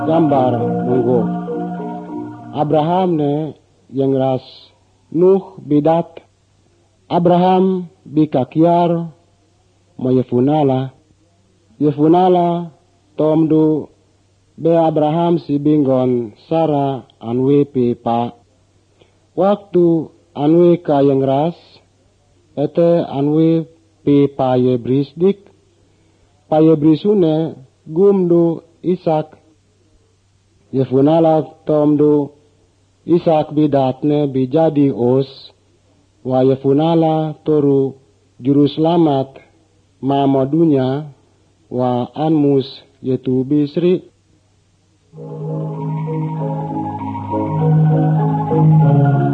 gambar munggo. Abraham ne yang ras Nuh bidat. Abraham bikakiar mo Yefunala tomdu be Abraham si binggon Sara anwe pipa. Waktu anwe ka yang ras ete anwe pipa ye brisdik. Paye brisune gumdu Isak. Yefunala tomdu Isak bidatne bijadi os. Wa Yefunala toru juru selamat mamodunya wa anmus yetu bisri.